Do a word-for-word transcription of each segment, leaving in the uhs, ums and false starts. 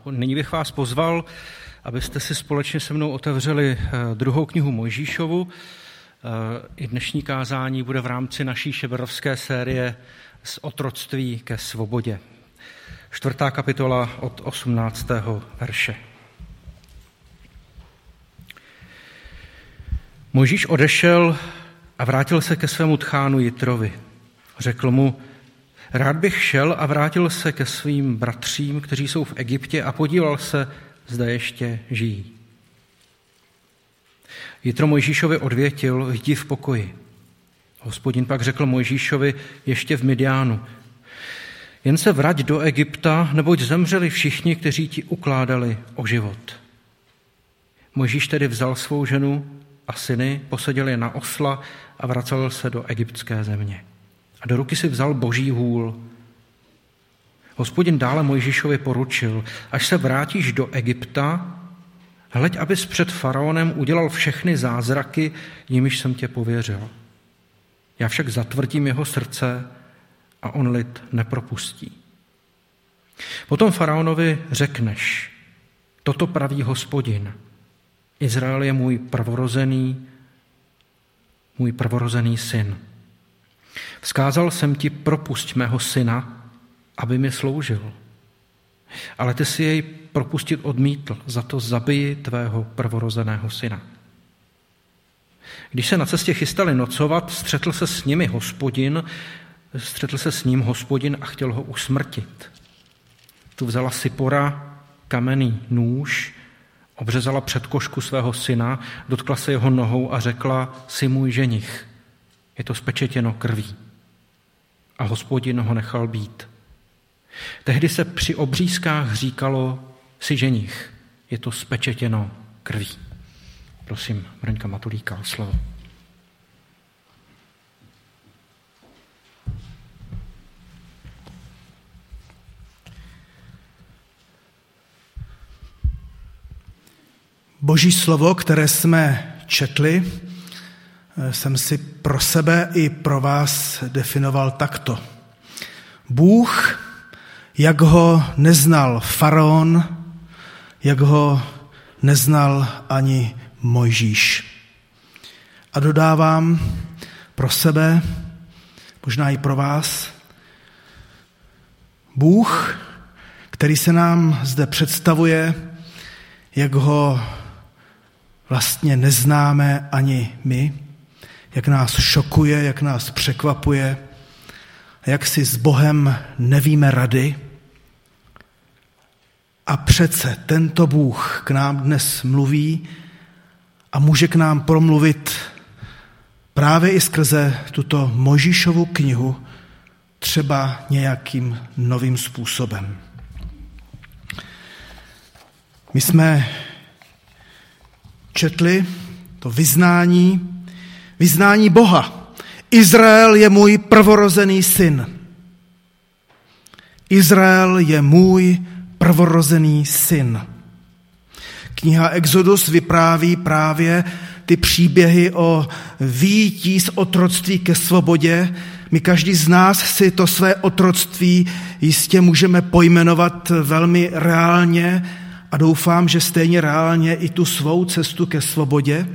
Nyní bych vás pozval, abyste si společně se mnou otevřeli druhou knihu Mojžíšovu. I dnešní kázání bude v rámci naší šeberovské série Z otroctví ke svobodě. Čtvrtá kapitola od osmnáctého verše. Mojžíš odešel a vrátil se ke svému tchánu Jitrovi. Řekl mu: rád bych šel a vrátil se ke svým bratřím, kteří jsou v Egyptě, a podíval se, zda ještě žijí. Jitro Mojžíšovi odvětil: jdi v pokoji. Hospodin pak řekl Mojžíšovi ještě v Midiánu: jen se vrať do Egypta, neboť zemřeli všichni, kteří ti ukládali o život. Mojžíš tedy vzal svou ženu a syny, posadil je na osla a vracel se do egyptské země. A do ruky si vzal boží hůl. Hospodin dále Mojžíšovi poručil: až se vrátíš do Egypta, hleď, abys před faraonem udělal všechny zázraky, jimiž jsem tě pověřil. Já však zatvrdím jeho srdce a on lid nepropustí. Potom faraonovi řekneš: toto praví Hospodin. Izrael je můj prvorozený, můj prvorozený syn. Vzkázal jsem ti: propusť mého syna, aby mi sloužil. Ale ty si jej propustit odmítl, za to zabiji tvého prvorozeného syna. Když se na cestě chystali nocovat, střetl se s nimi Hospodin, střetl se s ním Hospodin a chtěl ho usmrtit. Tu vzala Sipora kamenný nůž, obřezala předkošku svého syna, dotkla se jeho nohou a řekla: jsi můj ženich, je to spečetěno krví. A Hospodin ho nechal být. Tehdy se při obřízkách říkalo: jsi ženich, je to spečetěno krví. Prosím, Braňka Matulíka o slovo. Boží slovo, které jsme četli, jsem si pro sebe i pro vás definoval takto. Bůh, jak ho neznal faraon, jak ho neznal ani Mojžíš. A dodávám pro sebe, možná i pro vás, Bůh, který se nám zde představuje, jak ho vlastně neznáme ani my, jak nás šokuje, jak nás překvapuje, jak si s Bohem nevíme rady. A přece tento Bůh k nám dnes mluví a může k nám promluvit právě i skrze tuto Mojžíšovu knihu, třeba nějakým novým způsobem. My jsme četli to vyznání, vyznání Boha. Izrael je můj prvorozený syn. Izrael je můj prvorozený syn. Kniha Exodus vypráví právě ty příběhy o vyjití z otroctví ke svobodě. My každý z nás si to své otroctví jistě můžeme pojmenovat velmi reálně a doufám, že stejně reálně i tu svou cestu ke svobodě.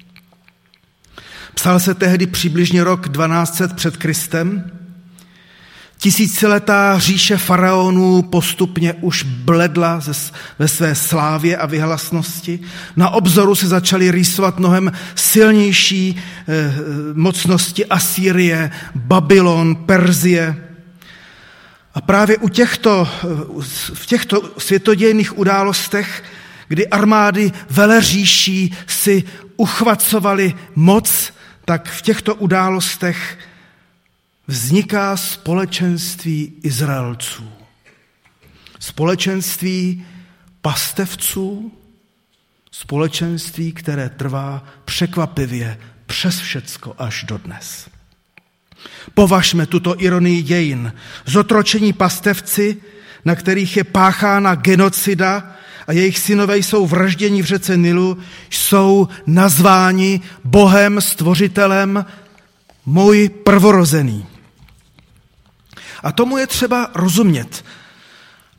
Psal se tehdy přibližně rok dvanáct set před Kristem. Tisíciletá říše faraonů postupně už bledla ve své slávě a vyhlasnosti. Na obzoru se začaly rýsovat mnohem silnější mocnosti Asýrie, Babylon, Perzie. A právě u těchto, v těchto světodějných událostech, kdy armády veleříší si uchvacovaly moc, tak v těchto událostech vzniká společenství Izraelců. Společenství pastevců, společenství, které trvá překvapivě přes všecko až dodnes. Považme tuto ironii dějin. Zotročení pastevci, na kterých je páchána genocida a jejich synové jsou vražděni v řece Nilu, jsou nazváni Bohem, stvořitelem, můj prvorozený. A tomu je třeba rozumět.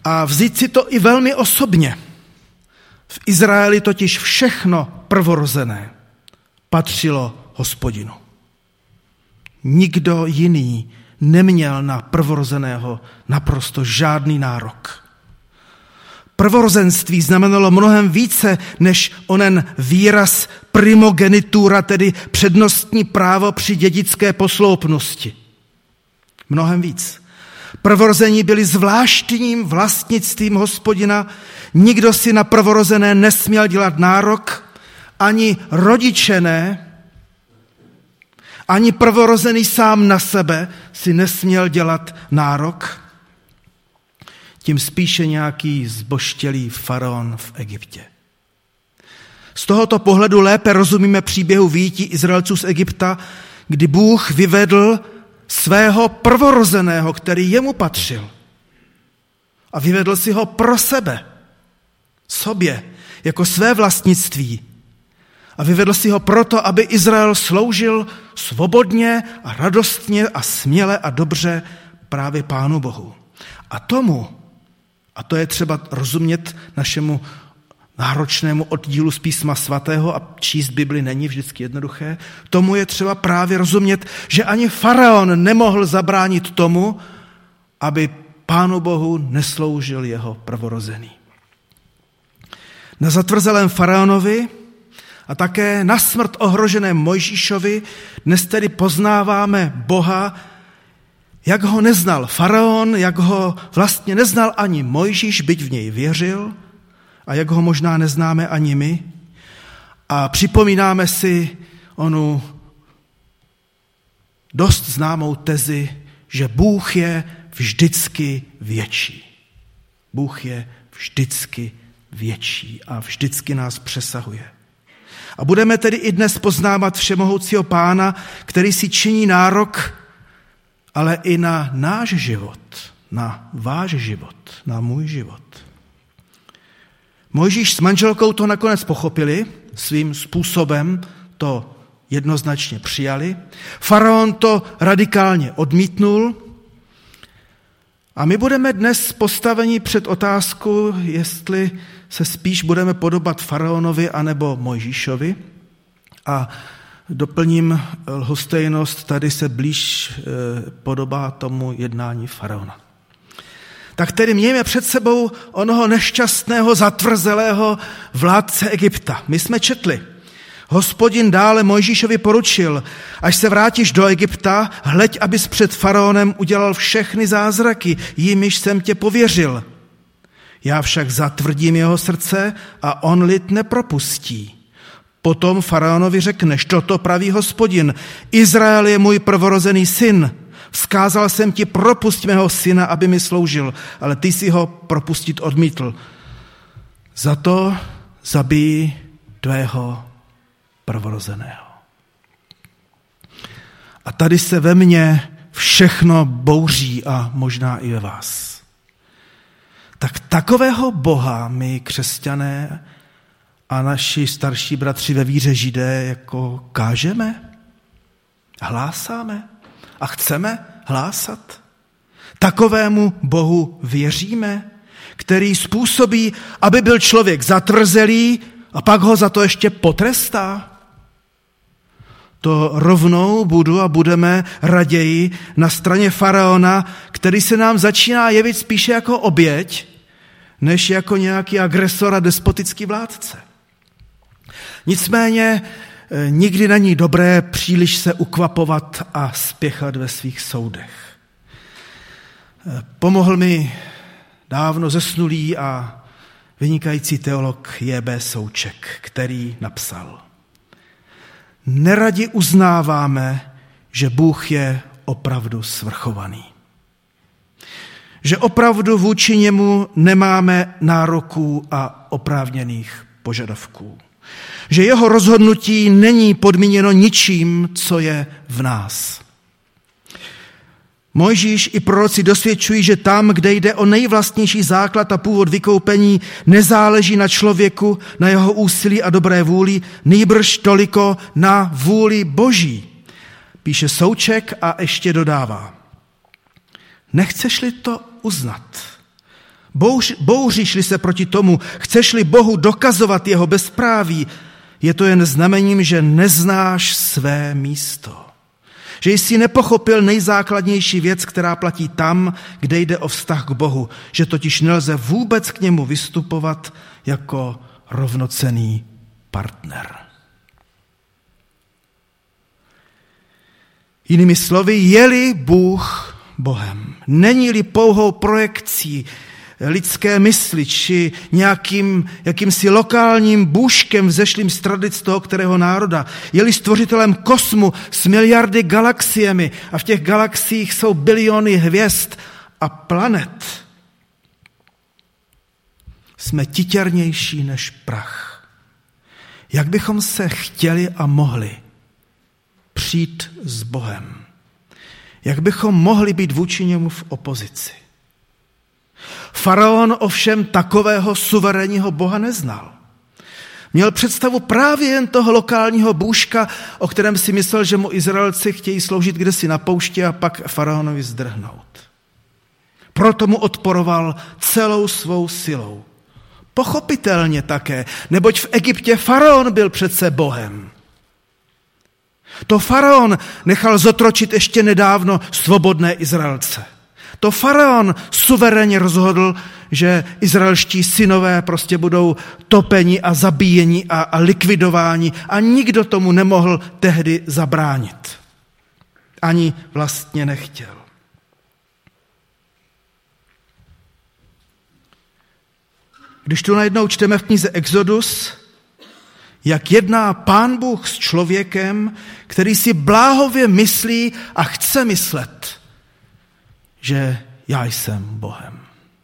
a vzít si to i velmi osobně. V Izraeli totiž všechno prvorozené patřilo Hospodinu. Nikdo jiný neměl na prvorozeného naprosto žádný nárok. Prvorozenství znamenalo mnohem více než onen výraz primogenitura, tedy přednostní právo při dědické posloupnosti. Mnohem víc. Prvorození byli zvláštním vlastnictvím Hospodina, nikdo si na prvorozené nesměl dělat nárok, ani rodiče ne, ani prvorozený sám na sebe si nesměl dělat nárok, tím spíše nějaký zboštělý faraon v Egyptě. Z tohoto pohledu lépe rozumíme příběhu vyjití Izraelců z Egypta, kdy Bůh vyvedl svého prvorozeného, který jemu patřil. A vyvedl si ho pro sebe, sobě, jako své vlastnictví. A vyvedl si ho proto, aby Izrael sloužil svobodně a radostně a směle a dobře právě Pánu Bohu. A tomu, a to je třeba rozumět našemu náročnému oddílu z Písma svatého, a číst Bibli není vždycky jednoduché, tomu je třeba právě rozumět, že ani faraon nemohl zabránit tomu, aby Pánu Bohu nesloužil jeho prvorozený. Na zatvrzelém faraonovi a také na smrt ohroženém Mojžíšovi dnes tedy poznáváme Boha, jak ho neznal faraon, jak ho vlastně neznal ani Mojžíš, byť v něj věřil, a jak ho možná neznáme ani my. A připomínáme si onu dost známou tezi, že Bůh je vždycky větší. Bůh je vždycky větší a vždycky nás přesahuje. A budeme tedy i dnes poznávat všemohoucího Pána, který si činí nárok, ale i na náš život, na váš život, na můj život. Mojžíš s manželkou to nakonec pochopili, svým způsobem to jednoznačně přijali. Faraon to radikálně odmítnul. A my budeme dnes postaveni před otázku, jestli se spíš budeme podobat faraonovi anebo Mojžíšovi. A doplním lhostejnost, tady se blíž podobá tomu jednání faraona. Tak tedy mějme před sebou onoho nešťastného, zatvrzelého vládce Egypta. My jsme četli. Hospodin dále Mojžíšovi poručil, až se vrátíš do Egypta, hleď, abys před faraonem udělal všechny zázraky, jimiž jsem tě pověřil. Já však zatvrdím jeho srdce a on lid nepropustí. Potom faraonovi řekneš, toto praví Hospodin, Izrael je můj prvorozený syn. Vzkázal jsem ti, propusť mého syna, aby mi sloužil, ale ty si ho propustit odmítl. Za to zabij tvého prvorozeného. A tady se ve mně všechno bouří a možná i ve vás. Tak takového Boha my, křesťané a naši starší bratři ve víře Židé, jako kážeme, hlásáme a chceme hlásat. Takovému Bohu věříme, který způsobí, aby byl člověk zatvrzelý a pak ho za to ještě potrestá. To rovnou budu a budeme raději na straně faraona, který se nám začíná jevit spíše jako oběť, než jako nějaký agresor a despotický vládce. Nicméně nikdy není dobré příliš se ukvapovat a spěchat ve svých soudech. Pomohl mi dávno zesnulý a vynikající teolog J B Souček, který napsal: neradi uznáváme, že Bůh je opravdu svrchovaný. Že opravdu vůči němu nemáme nároků a oprávněných požadavků. Že jeho rozhodnutí není podmíněno ničím, co je v nás. Mojžíš i proroci dosvědčují, že tam, kde jde o nejvlastnější základ a původ vykoupení, nezáleží na člověku, na jeho úsilí a dobré vůli, nýbrž toliko na vůli Boží. Píše Souček a ještě dodává: nechceš-li to uznat? Bouř, bouříš-li se proti tomu, chceš-li Bohu dokazovat jeho bezpráví, je to jen znamením, že neznáš své místo. Že jsi nepochopil nejzákladnější věc, která platí tam, kde jde o vztah k Bohu. Že totiž nelze vůbec k němu vystupovat jako rovnocenný partner. Jinými slovy, je-li Bůh Bohem, není-li pouhou projekcí lidské mysli či nějakým jakýmsi lokálním bůžkem vzešlým z tradic toho kterého národa, je-li stvořitelem kosmu s miliardy galaxiemi a v těch galaxiích jsou biliony hvězd a planet, jsme titěrnější než prach. Jak bychom se chtěli a mohli přijít s Bohem? Jak bychom mohli být vůči němu v opozici? Faraon ovšem takového suverénního Boha neznal. Měl představu právě jen toho lokálního bůžka, o kterém si myslel, že mu Izraelci chtějí sloužit kdesi na poušti a pak faraonovi zdrhnout. Proto mu odporoval celou svou silou. Pochopitelně také, neboť v Egyptě faraon byl přece Bohem. To faraon nechal zotročit ještě nedávno svobodné Izraelce. To faraon suverénně rozhodl, že izraelští synové prostě budou topeni a zabíjeni a, a likvidováni a nikdo tomu nemohl tehdy zabránit. Ani vlastně nechtěl. Když tu najednou čteme v knize Exodus, jak jedná Pán Bůh s člověkem, který si bláhově myslí a chce myslet, že já jsem Bohem.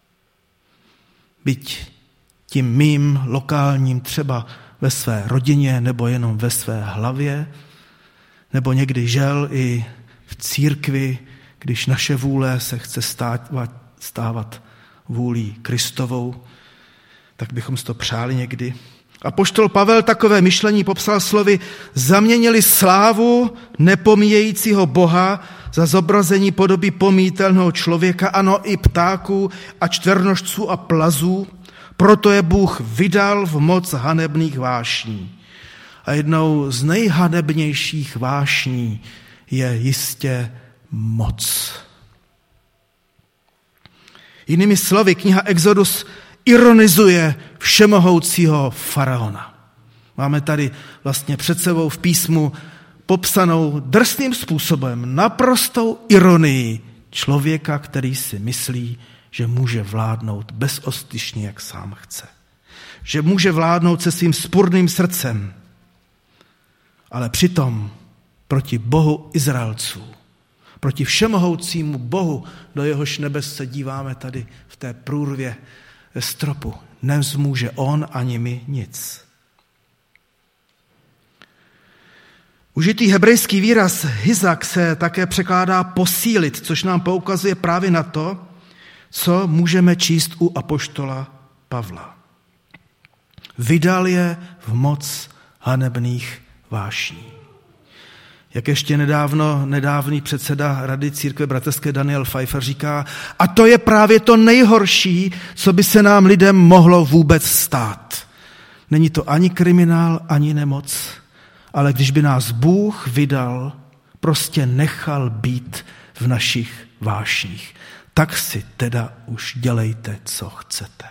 Byť tím mým lokálním třeba ve své rodině nebo jenom ve své hlavě, nebo někdy žel i v církvi, když naše vůle se chce stávat, stávat vůlí Kristovou, tak bychom si to přáli někdy. Apoštol Pavel takové myšlení popsal slovy: zaměnili slávu nepomíjejícího Boha za zobrazení podoby pomítelného člověka, ano i ptáků a čtvernožců a plazů, proto je Bůh vydal v moc hanebných vášní. A jednou z nejhanebnějších vášní je jistě moc. Jinými slovy, kniha Exodus ironizuje všemohoucího faraona. Máme tady vlastně před sebou v písmu popsanou drsným způsobem, naprostou ironii člověka, který si myslí, že může vládnout bezostyšně, jak sám chce. Že může vládnout se svým spurným srdcem, ale přitom proti Bohu Izraelců, proti všemohoucímu Bohu, do jehož nebes se díváme tady v té průrvě ve stropu, nezmůže on ani my nic. Užitý hebrejský výraz hizak se také překládá posílit, což nám poukazuje právě na to, co můžeme číst u apoštola Pavla. Vydal je v moc hanebných vášní. Jak ještě nedávno, nedávný předseda Rady církve bratrské Daniel Pfeiffer říká, a to je právě to nejhorší, co by se nám lidem mohlo vůbec stát. Není to ani kriminál, ani nemoc, ale když by nás Bůh vydal, prostě nechal být v našich vášních, tak si teda už dělejte, co chcete.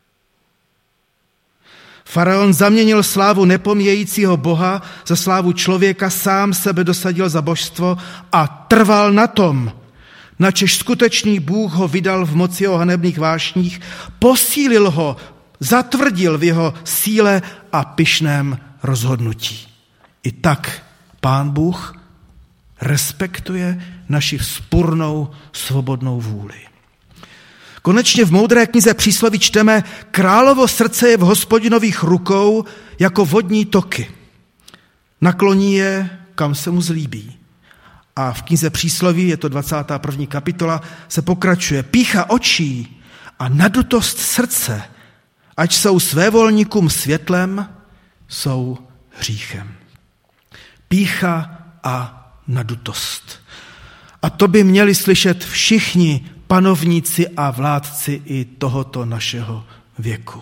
Faraon zaměnil slávu nepomíjejícího Boha za slávu člověka, sám sebe dosadil za božstvo a trval na tom, načež skutečný Bůh ho vydal v moci jeho hanebných vášních, posílil ho, zatvrdil v jeho síle a pyšném rozhodnutí. I tak Pán Bůh respektuje naši vzpurnou svobodnou vůli. Konečně v moudré knize Přísloví čteme, královo srdce je v Hospodinových rukou jako vodní toky. Nakloní je, kam se mu zlíbí. A v knize Přísloví, je to dvacátá první kapitola, se pokračuje. Pýcha očí a nadutost srdce, ať jsou svévolníkům světlem, jsou hříchem. Pýcha a nadutost. A to by měli slyšet všichni panovníci a vládci i tohoto našeho věku.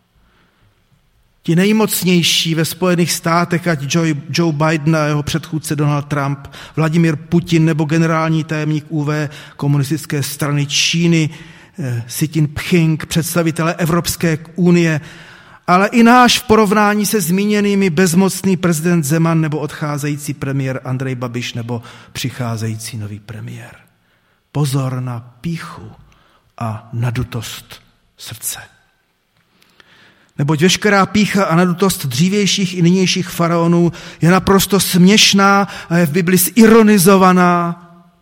Ti nejmocnější ve Spojených státech, ať Joe Biden a jeho předchůdce Donald Trump, Vladimír Putin nebo generální tajemník U V komunistické strany Číny, Xi Jinping, představitelé Evropské unie, ale i náš v porovnání se zmíněnými bezmocný prezident Zeman nebo odcházející premiér Andrej Babiš nebo přicházející nový premiér. Pozor na pýchu a nadutost srdce. Neboť veškerá pýcha a nadutost dřívějších i nynějších faraonů je naprosto směšná a je v Bibli zironizovaná.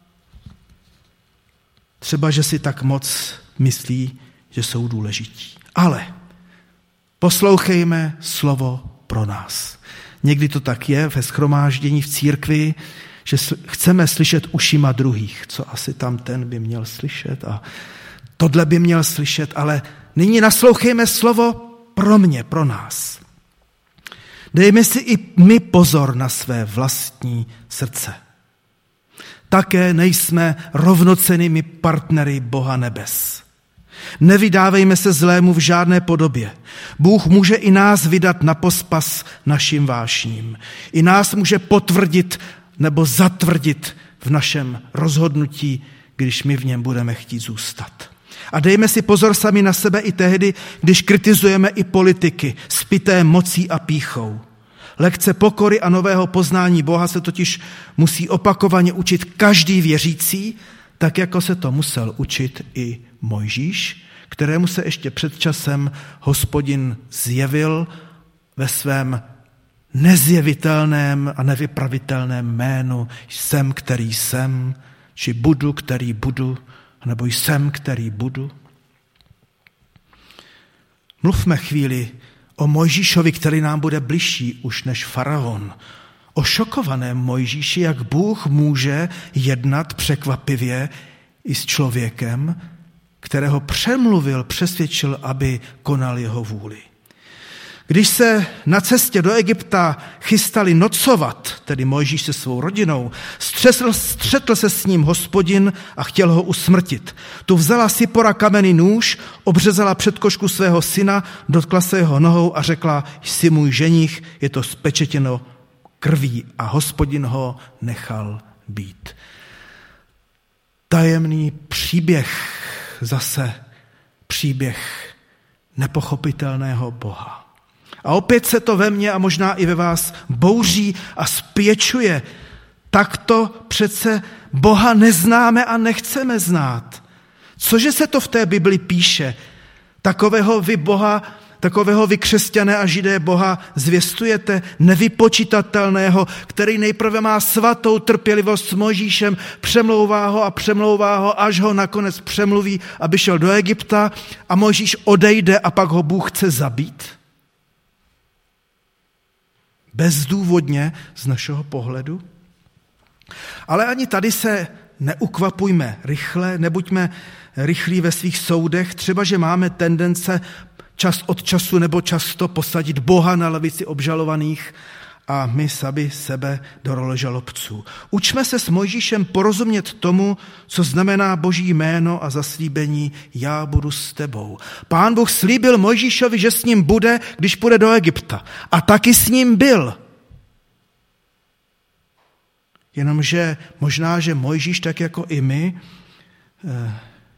Třeba, že si tak moc myslí, že jsou důležití. Ale poslouchejme slovo pro nás. Někdy to tak je ve shromáždění v církvi, že chceme slyšet ušima druhých, co asi tam ten by měl slyšet a tohle by měl slyšet, ale nyní naslouchejme slovo pro mě, pro nás. Dejme si i my pozor na své vlastní srdce. Také nejsme rovnocennými partnery Boha nebes. Nevydávejme se zlému v žádné podobě. Bůh může i nás vydat na pospas našim vášním. I nás může potvrdit nebo zatvrdit v našem rozhodnutí, když my v něm budeme chtít zůstat. A dejme si pozor sami na sebe i tehdy, když kritizujeme i politiky, spité mocí a pýchou. Lekce pokory a nového poznání Boha se totiž musí opakovaně učit každý věřící, tak jako se to musel učit i Mojžíš, kterému se ještě před časem Hospodin zjevil ve svém nezjevitelném a nevypravitelném jménu jsem, který jsem, či budu, který budu, nebo jsem, který budu. Mluvme chvíli o Mojžíšovi, který nám bude bližší už než faraon. O šokovaném Mojžíši, jak Bůh může jednat překvapivě i s člověkem, kterého přemluvil, přesvědčil, aby konal jeho vůli. Když se na cestě do Egypta chystali nocovat, tedy Mojžíš se svou rodinou, střetl, střetl se s ním Hospodin a chtěl ho usmrtit. Tu vzala Sipora kamenný nůž, obřezala předkošku svého syna, dotkla se jeho nohou a řekla, jsi můj ženich, je to spečetěno krví, a Hospodin ho nechal být. Tajemný příběh, zase příběh nepochopitelného Boha. A opět se to ve mně a možná i ve vás bouří a spěčuje. Takto přece Boha neznáme a nechceme znát. Cože se to v té Bibli píše? Takového vy Boha, takového vy křesťané a židé Boha zvěstujete, nevypočitatelného, který nejprve má svatou trpělivost s Mojžíšem, přemlouvá ho a přemlouvá ho, až ho nakonec přemluví, aby šel do Egypta a Mojžíš odejde a pak ho Bůh chce zabít? Bezdůvodně z našeho pohledu. Ale ani tady se neukvapujme rychle, nebuďme rychlí ve svých soudech, třeba že máme tendence čas od času nebo často posadit Boha na lavici obžalovaných a my sami sebe do role žalobců. Učme se s Mojžíšem porozumět tomu, co znamená Boží jméno a zaslíbení já budu s tebou. Pán Bůh slíbil Mojžíšovi, že s ním bude, když půjde do Egypta. A taky s ním byl. Jenomže možná, že Mojžíš, tak jako i my, eh,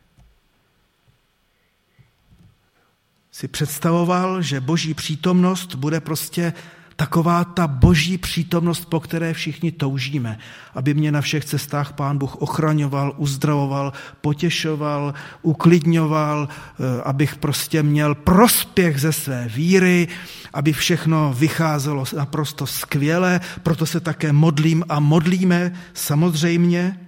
si představoval, že Boží přítomnost bude prostě taková ta Boží přítomnost, po které všichni toužíme, aby mě na všech cestách Pán Bůh ochraňoval, uzdravoval, potěšoval, uklidňoval, abych prostě měl prospěch ze své víry, aby všechno vycházelo naprosto skvěle, proto se také modlím a modlíme samozřejmě,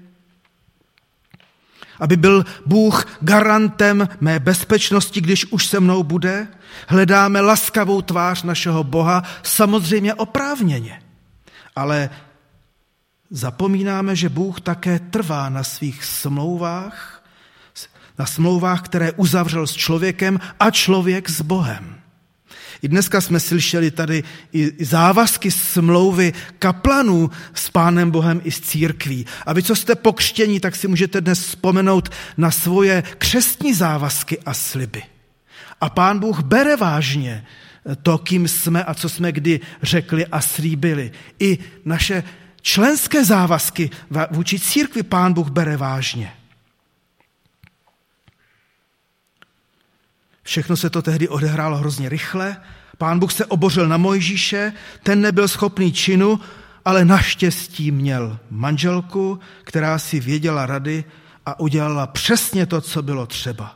aby byl Bůh garantem mé bezpečnosti, když už se mnou bude. Hledáme laskavou tvář našeho Boha, samozřejmě oprávněně. Ale zapomínáme, že Bůh také trvá na svých smlouvách, na smlouvách, které uzavřel s člověkem a člověk s Bohem. I dneska jsme slyšeli tady i závazky smlouvy kaplanů s Pánem Bohem i s církví. A vy, co jste pokřtění, tak si můžete dnes vzpomenout na svoje křestní závazky a sliby. A Pán Bůh bere vážně to, kým jsme a co jsme kdy řekli a slíbili. I naše členské závazky vůči církvi Pán Bůh bere vážně. Všechno se to tehdy odehrálo hrozně rychle. Pán Bůh se obořil na Mojžíše, ten nebyl schopný činu, ale naštěstí měl manželku, která si věděla rady a udělala přesně to, co bylo třeba.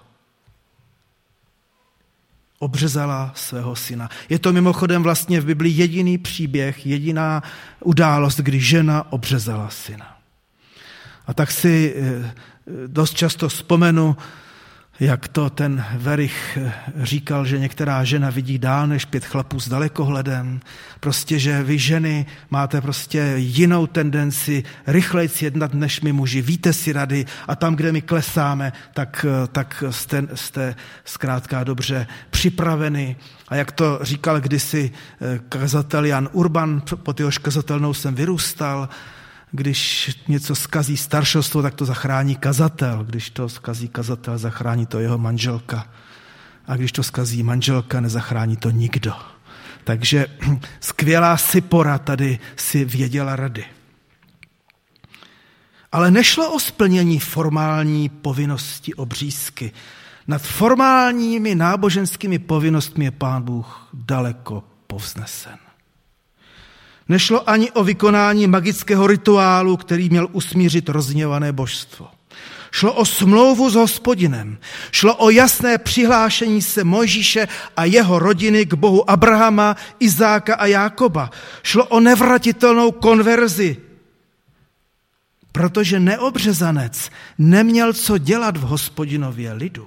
Obřezala svého syna. Je to mimochodem vlastně v Biblii jediný příběh, jediná událost, kdy žena obřezala syna. A tak si dost často vzpomenu, jak to ten Verich říkal, že některá žena vidí dál než pět chlapů s dalekohledem. Prostě, že vy ženy máte prostě jinou tendenci rychlejc jednat než my muži. Víte si rady a tam, kde my klesáme, tak, tak jste, jste zkrátka dobře připraveni. A jak to říkal kdysi kazatel Jan Urban, pod jehož kazatelnou jsem vyrůstal, když něco zkazí staršostvo, tak to zachrání kazatel. Když to zkazí kazatel, zachrání to jeho manželka. A když to zkazí manželka, nezachrání to nikdo. Takže skvělá Sipora tady si věděla rady. Ale nešlo o splnění formální povinnosti obřízky. Nad formálními náboženskými povinnostmi je Pán Bůh daleko povznesen. Nešlo ani o vykonání magického rituálu, který měl usmířit rozhněvané božstvo. Šlo o smlouvu s Hospodinem. Šlo o jasné přihlášení se Mojžíše a jeho rodiny k Bohu Abrahama, Izáka a Jákoba. Šlo o nevratitelnou konverzi, protože neobřezanec neměl co dělat v Hospodinově lidu.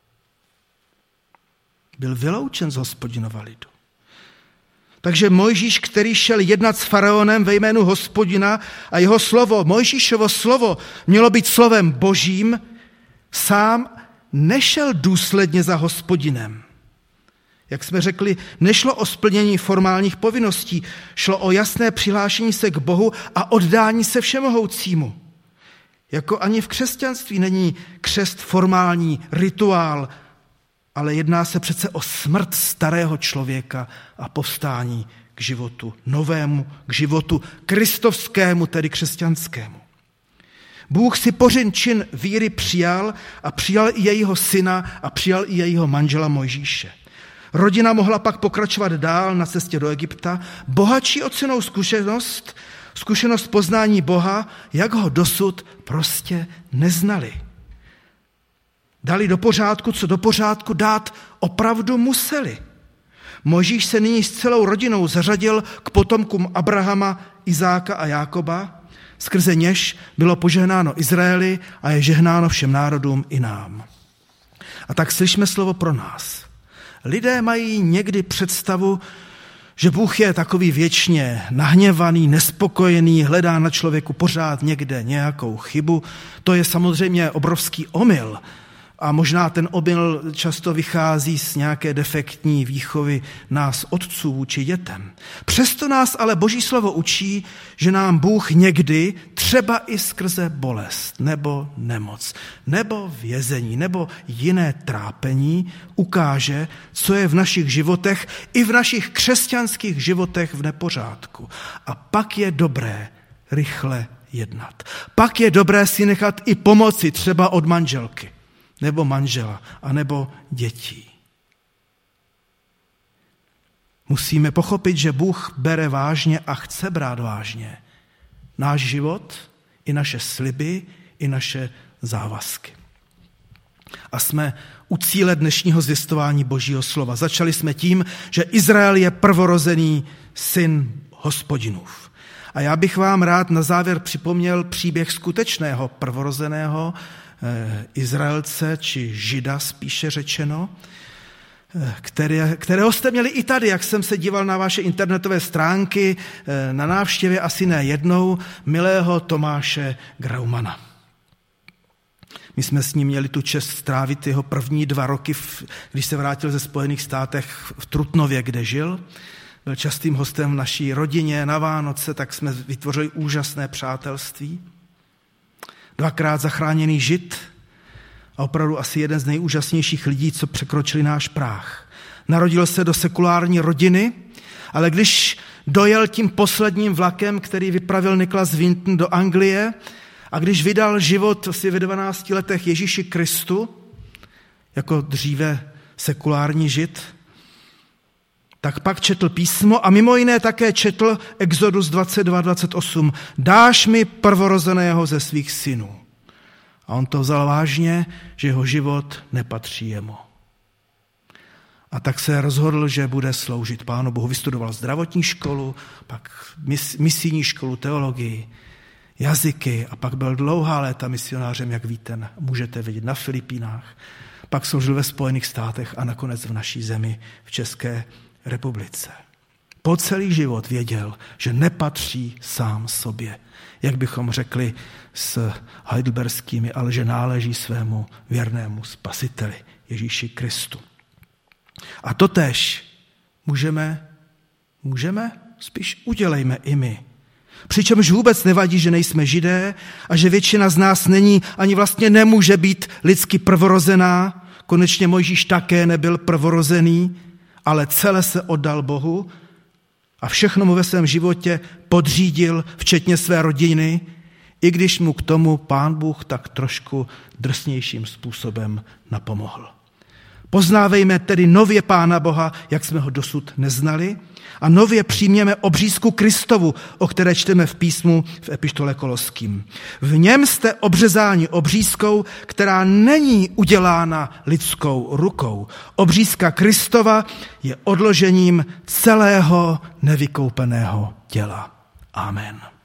Byl vyloučen z Hospodinova lidu. Takže Mojžíš, který šel jednat s faraonem ve jménu Hospodina a jeho slovo, Mojžíšovo slovo, mělo být slovem božím, sám nešel důsledně za Hospodinem. Jak jsme řekli, nešlo o splnění formálních povinností, šlo o jasné přihlášení se k Bohu a oddání se všemohoucímu. Jako ani v křesťanství není křest formální rituál, ale jedná se přece o smrt starého člověka a povstání k životu novému, k životu kristovskému, tedy křesťanskému. Bůh si pořin čin víry přijal a přijal i jejího syna a přijal i jejího manžela Mojžíše. Rodina mohla pak pokračovat dál na cestě do Egypta, bohatší o cennou zkušenost, zkušenost poznání Boha, jak ho dosud prostě neznali. Dali do pořádku, co do pořádku dát opravdu museli. Mojžíš se nyní s celou rodinou zařadil k potomkům Abrahama, Izáka a Jákoba, skrze něž bylo požehnáno Izraeli a je žehnáno všem národům i nám. A tak slyšme slovo pro nás. Lidé mají někdy představu, že Bůh je takový věčně nahněvaný, nespokojený, hledá na člověku pořád někde nějakou chybu. To je samozřejmě obrovský omyl. A možná ten omyl často vychází z nějaké defektní výchovy nás otců vůči dětem. Přesto nás ale Boží slovo učí, že nám Bůh někdy, třeba i skrze bolest, nebo nemoc, nebo vězení, nebo jiné trápení, ukáže, co je v našich životech i v našich křesťanských životech v nepořádku. A pak je dobré rychle jednat. Pak je dobré si nechat i pomoci třeba od manželky, nebo manžela, anebo dětí. Musíme pochopit, že Bůh bere vážně a chce brát vážně náš život, i naše sliby, i naše závazky. A jsme u cíle dnešního zvěstování Božího slova. Začali jsme tím, že Izrael je prvorozený syn Hospodinův. A já bych vám rád na závěr připomněl příběh skutečného prvorozeného Izraelce, či Žida spíše řečeno, které, kterého jste měli i tady, jak jsem se díval na vaše internetové stránky, na návštěvě asi ne jednou, milého Tomáše Graumana. My jsme s ním měli tu čest strávit jeho první dva roky, když se vrátil ze Spojených státech v Trutnově, kde žil. Byl častým hostem v naší rodině na Vánoce, tak jsme vytvořili úžasné přátelství. Dvakrát zachráněný Žid a opravdu asi jeden z nejúžasnějších lidí, co překročili náš práh. Narodil se do sekulární rodiny, ale když dojel tím posledním vlakem, který vypravil Nicholas Winton do Anglie, a když vydal život asi ve dvanácti letech Ježíši Kristu, jako dříve sekulární Žid, tak pak četl písmo a mimo jiné také četl Exodus dvacet dva dvacet osm. Dáš mi prvorozeného ze svých synů. A on to vzal vážně, že jeho život nepatří jemu. A tak se rozhodl, že bude sloužit Pánu Bohu. Vystudoval zdravotní školu, pak mis, misijní školu, teologii, jazyky a pak byl dlouhá léta misionářem, jak víte, můžete vidět, na Filipínách. Pak sloužil ve Spojených státech a nakonec v naší zemi, v České republice. Po celý život věděl, že nepatří sám sobě, jak bychom řekli s heidelberskými, ale že náleží svému věrnému spasiteli Ježíši Kristu. A totéž můžeme, můžeme, spíš udělejme i my. Přičemž vůbec nevadí, že nejsme Židé a že většina z nás není, ani vlastně nemůže být lidsky prvorozená. Konečně Mojžíš také nebyl prvorozený, ale celé se oddal Bohu a všechno mu ve svém životě podřídil, včetně své rodiny, i když mu k tomu Pán Bůh tak trošku drsnějším způsobem napomohl. Poznávejme tedy nově Pána Boha, jak jsme ho dosud neznali, a nově přijměme obřízku Kristovu, o které čteme v písmu v epištole Koloským. V něm jste obřezáni obřízkou, která není udělána lidskou rukou. Obřízka Kristova je odložením celého nevykoupeného těla. Amen.